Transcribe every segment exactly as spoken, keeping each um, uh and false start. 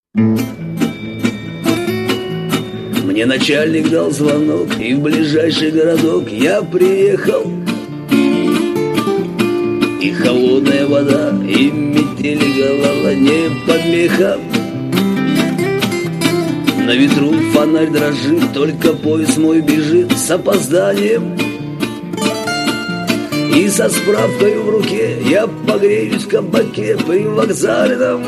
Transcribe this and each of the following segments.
Мне начальник дал звонок, и в ближайший городок я приехал. И холодная вода, и метели голова не под мехом. На ветру фонарь дрожит, только поезд мой бежит с опозданием. И со справкой в руке я погреюсь в кабаке при вокзальном.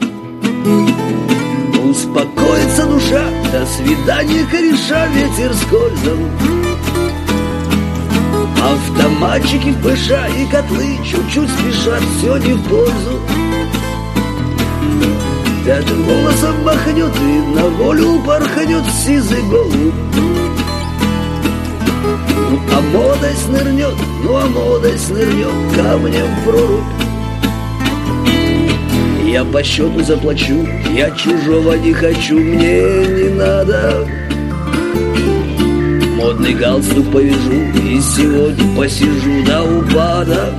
Успокоится душа, до свидания, кореша, ветер скользом. Автоматчики в ПШ и котлы чуть-чуть спешат, все не в пользу. Пятым волосом махнет и на волю порхнет сизый голубь. Ну а молодость нырнет, ну а молодость нырнет камнем в прорубь. Я по счету заплачу, я чужого не хочу, мне не надо. Модный галстук повяжу и сегодня посижу до упада.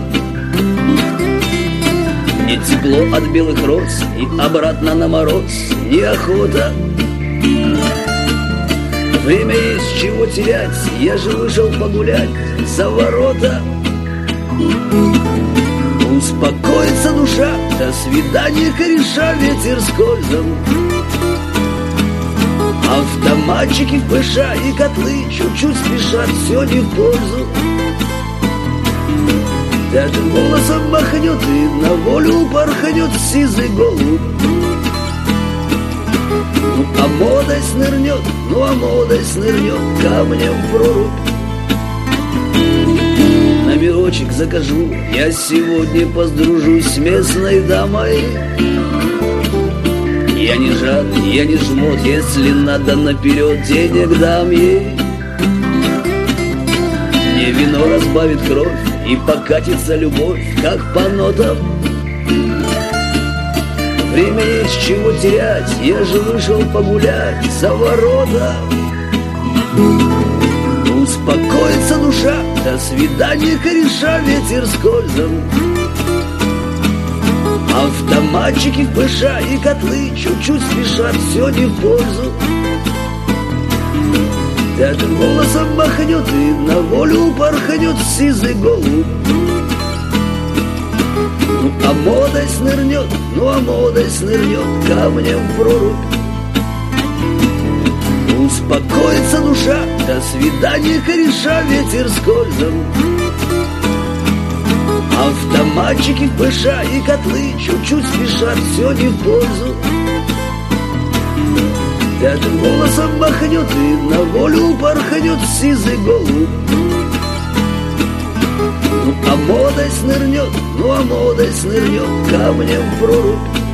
Мне тепло от белых роз и обратно на мороз неохота. Время есть, чего терять, я же вышел погулять за ворота. Успокоится душа, до свидания, кореша, ветер скользом. Автоматчики в ПШ и котлы чуть-чуть спешат, все не в пользу. Пятым волосом махнет и на волю порхнет сизый голубь. Ну а молодость нырнет, ну а молодость нырнет камнем в прорубь. Номерочек закажу, я сегодня поздружусь с местной дамой. Я не жадный, я не жмот, если надо наперед денег дам ей. Мне вино разбавит кровь и покатится любовь, как по нотам. Время есть, чего терять, я же вышел погулять за ворота. Успокоится душа, до свидания, кореша, ветер скользом. Автоматчики в ПШ и котлы чуть-чуть спешат, все не в пользу. Пятым волосом махнет и на волю порхнет сизый голубь. Ну а молодость нырнет, ну а молодость нырнет камнем в прорубь. Успокоится душа, до свидания, кореша, ветер скользом. Автоматчики в ПШ и котлы чуть-чуть спешат, все не в пользу. Пятым волосом махнет и на волю порхнет сизый голубь. Ну а молодость нырнет, ну а молодость нырнет камнем в прорубь.